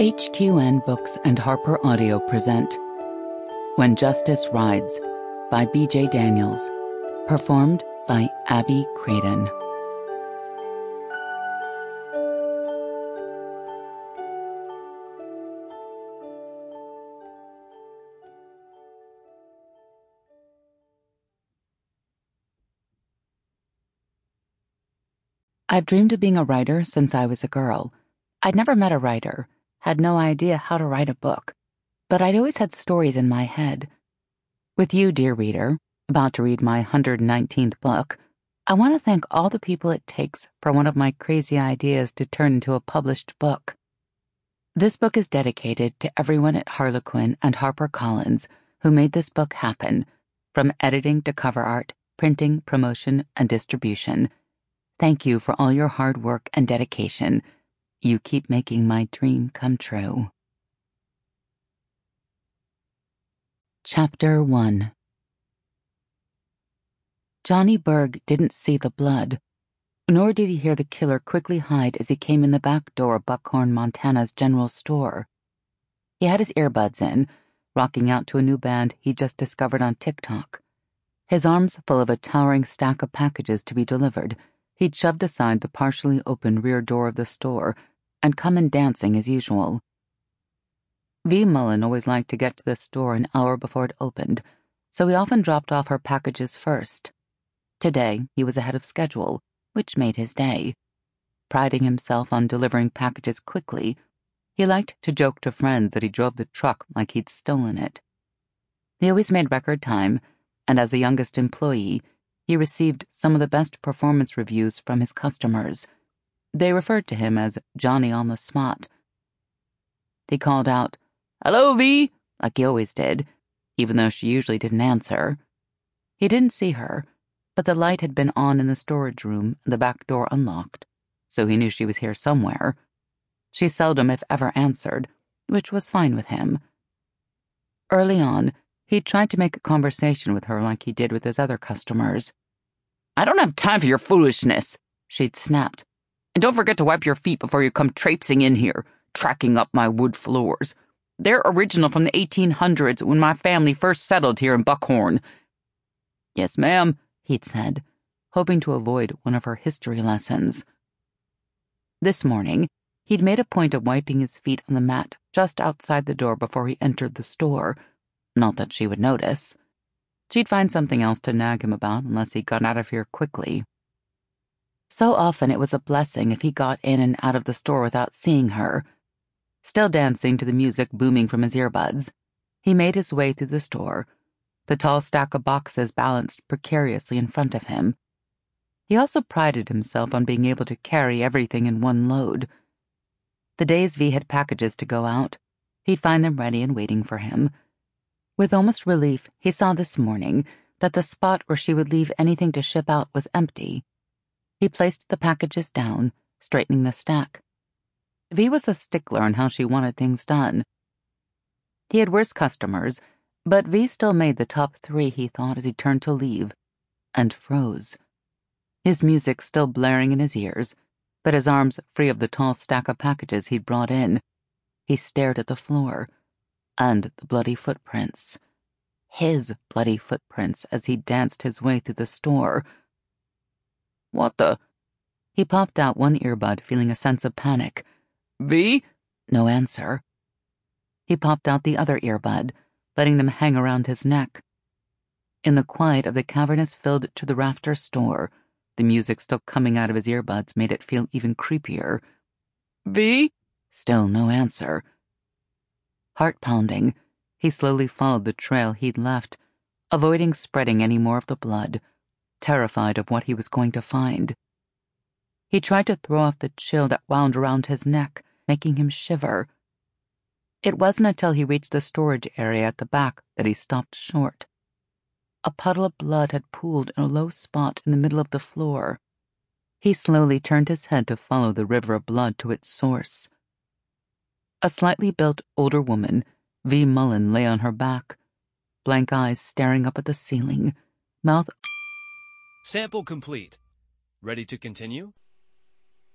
HQN Books and Harper Audio present When Justice Rides by B.J. Daniels, performed by Abby Craden. I've dreamed of being a writer since I was a girl. I'd never met a writer, had no idea how to write a book, but I'd always had stories in my head. With you, dear reader, about to read my 119th book, I want to thank all the people it takes for one of my crazy ideas to turn into a published book. This book is dedicated to everyone at Harlequin and HarperCollins who made this book happen, from editing to cover art, printing, promotion, and distribution. Thank you for all your hard work and dedication. You keep making my dream come true. Chapter 1. Johnny Berg didn't see the blood, nor did he hear the killer quickly hide as he came in the back door of Buckhorn, Montana's general store. He had his earbuds in, rocking out to a new band he'd just discovered on TikTok. His arms full of a towering stack of packages to be delivered, he'd shoved aside the partially open rear door of the store and come in dancing as usual. V. Mullen always liked to get to the store an hour before it opened, so he often dropped off her packages first. Today, he was ahead of schedule, which made his day. Priding himself on delivering packages quickly, he liked to joke to friends that he drove the truck like he'd stolen it. He always made record time, and as the youngest employee, he received some of the best performance reviews from his customers. They referred to him as Johnny on the spot. He called out, "Hello, V," like he always did, even though she usually didn't answer. He didn't see her, but the light had been on in the storage room and the back door unlocked, so he knew she was here somewhere. She seldom, if ever, answered, which was fine with him. Early on, he tried to make a conversation with her like he did with his other customers. "I don't have time for your foolishness," she'd snapped. "And don't forget to wipe your feet before you come traipsing in here, tracking up my wood floors. They're original from the 1800s when my family first settled here in Buckhorn." "Yes, ma'am," he'd said, hoping to avoid one of her history lessons. This morning, he'd made a point of wiping his feet on the mat just outside the door before he entered the store. Not that she would notice. She'd find something else to nag him about unless he got out of here quickly. So often it was a blessing if he got in and out of the store without seeing her. Still dancing to the music booming from his earbuds, he made his way through the store, the tall stack of boxes balanced precariously in front of him. He also prided himself on being able to carry everything in one load. The days V had packages to go out, he'd find them ready and waiting for him. With almost relief, he saw this morning that the spot where she would leave anything to ship out was empty. He placed the packages down, straightening the stack. V was a stickler on how she wanted things done. He had worse customers, but V still made the top 3, he thought, as he turned to leave, and froze. His music still blaring in his ears, but his arms free of the tall stack of packages he'd brought in. He stared at the floor, and the bloody footprints. His bloody footprints as he danced his way through the store. "What the?" He popped out one earbud, feeling a sense of panic. "V?" No answer. He popped out the other earbud, letting them hang around his neck. In the quiet of the cavernous-filled to the rafter store, the music still coming out of his earbuds made it feel even creepier. "V?" Still no answer. Heart-pounding, he slowly followed the trail he'd left, avoiding spreading any more of the blood, terrified of what he was going to find. He tried to throw off the chill that wound around his neck, making him shiver. It wasn't until he reached the storage area at the back that he stopped short. A puddle of blood had pooled in a low spot in the middle of the floor. He slowly turned his head to follow the river of blood to its source. A slightly built older woman, V. Mullen, lay on her back, blank eyes staring up at the ceiling, mouth... Sample complete. Ready to continue?